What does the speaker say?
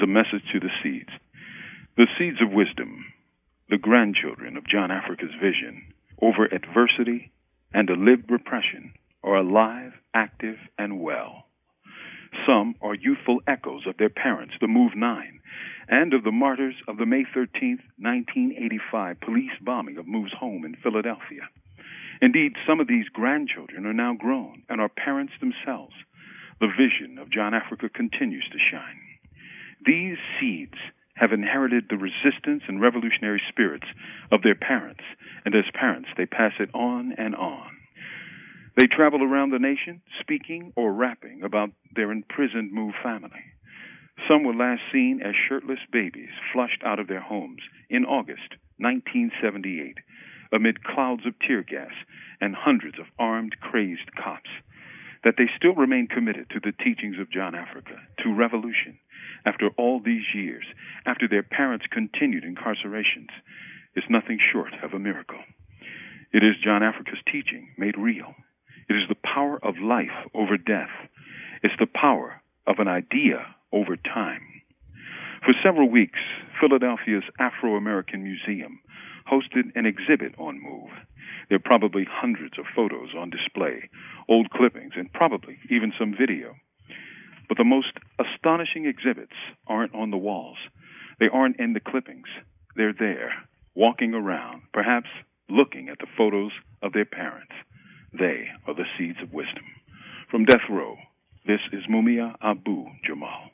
a message to the seeds. The seeds of wisdom, the grandchildren of John Africa's vision over adversity and a lived repression, are alive, active, and well. Some are youthful echoes of their parents, the Move Nine, and of the martyrs of the May 13th, 1985 police bombing of Move's home in Philadelphia. Indeed, some of these grandchildren are now grown and are parents themselves. The vision of John Africa continues to shine. These seeds have inherited the resistance and revolutionary spirits of their parents, and as parents, they pass it on and on. They travel around the nation speaking or rapping about their imprisoned Move family. Some were last seen as shirtless babies flushed out of their homes in August 1978 amid clouds of tear gas and hundreds of armed, crazed cops. That they still remain committed to the teachings of John Africa, to revolution, after all these years, after their parents' continued incarcerations, is nothing short of a miracle. It is John Africa's teaching made real. It is the power of life over death. It's the power of an idea over time. For several weeks, Philadelphia's Afro-American Museum hosted an exhibit on Move. There are probably hundreds of photos on display, old clippings, and probably even some video. But the most astonishing exhibits aren't on the walls. They aren't in the clippings. They're there, walking around, perhaps looking at the photos of their parents. They are the seeds of wisdom. From Death Row, this is Mumia Abu Jamal.